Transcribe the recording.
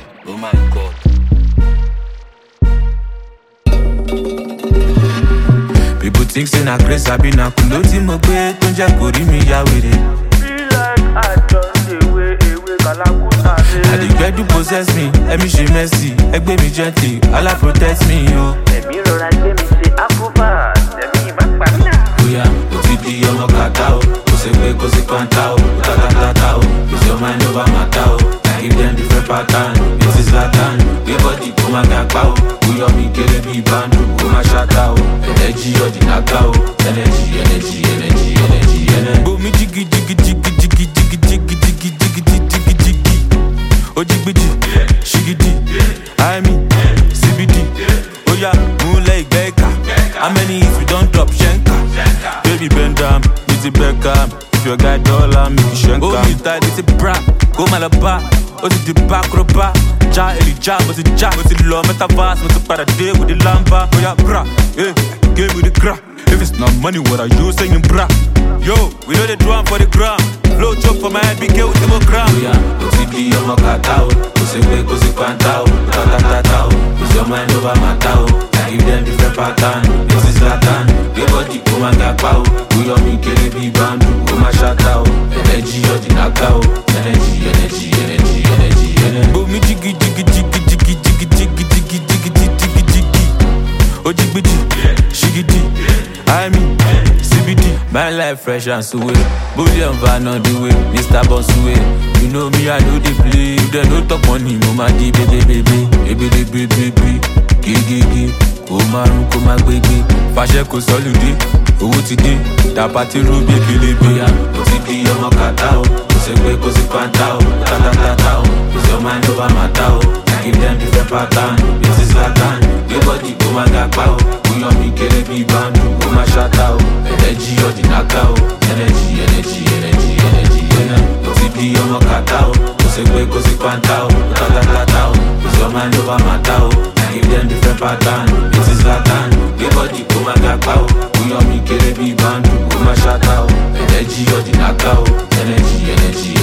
Oh my God. People think say na grace I be na kulo tí mo gbé tó ń jẹ́ kó rí mi yá wèrè. Feel like I just away Kalakuta. I dey get to possess me, let me ṣe mercy, ẹgbẹ́ mi gently, Allah protect me o. Ẹ̀mí rọra gbé mi ṣe Afrobat, ẹ̀mí má pa mí. Bóyá o ti di ọmọ kàtá o, kò sí pé kò sí pàǹtà o, tátátátá o, it's your mind over matter o. I give them different pattern, it is Zlatan, gbé bọ́dì kó má ga pa o. Bóyá mi kéré bí báńdù, kó má ṣáta o. Energy ọ̀dìnàká o, energy, energy, energy, energy, energy. Bomi jigi jigi jigi jigi jigi jigi jigi jigi jigi jigi. Ojigbiji, shigidi, Ami, CBD. Oya, moonlight ìgbẹ́ka. How many if you don't drop shenka? Baby bend down, it's a Beckham. If your guy dollar, make you shenka. Oh, me tight, it's a bra. Go malaba, oh the back roba. Ja, Elijah, but it's ja, but it's low. Metaverse, but it's para day with the lamba. Oh yeah, bra, yeah, game with the gra. If it's not money, what are you saying, bra? Yo, we know they drum for the gram. Flow chop for my head, be care with the gram. Oh yeah, o ti di ọmọ kàtá o, kò sí pé kò sí pàǹtà o, tátátátá o, it's your mind over matter o. I give them different pattern, it is Zlatan, gbé bọ́dì kó má ga pa o. Bóyá mi kéré bí báńdù, kó má ṣáta o. Energy ọ̀dìnàká o, energy, energy, energy, energy, energy. Bomi jigi jigi jigi jigi jigi jigi jigi jigi jigi jigi. Ojigbiji, shigidi, Ami, CBD. My life fresh and sweet. Bullion van on the way, Mr. Bonsuwe. You know me, I know the play. You don't know talk money, mama di baby baby, baby baby baby, gigi. Komarun koma gbegbe, fàṣẹ kò sọlùdé, owó ti dé, dàpátì rú bí kélébé. O ti di ọmọ kàtá o, kò sí pé kò sí pàǹtà o, tátátátá o, it's your mind over matter o. I give them different pattern, it is Zlatan, gbé bọ́dì kó má ga pa o. Bóyá mi kéré bí báńdù, kó má ṣáta o. Energy ọ̀dìnàká o, energy, energy, energy, energy, energy. O ti di ọmọ kàtá o, kò sí pé kò sí pàǹtà o, tátátátá o, it's your mind over matter o. I give them different pattern, it is Zlatan, gbé bọ́dì kó má ga pa o. Bóyá mi kéré bí báńdù, kó má ṣáta o. Energy ọ̀dìnàká o, energy, energy.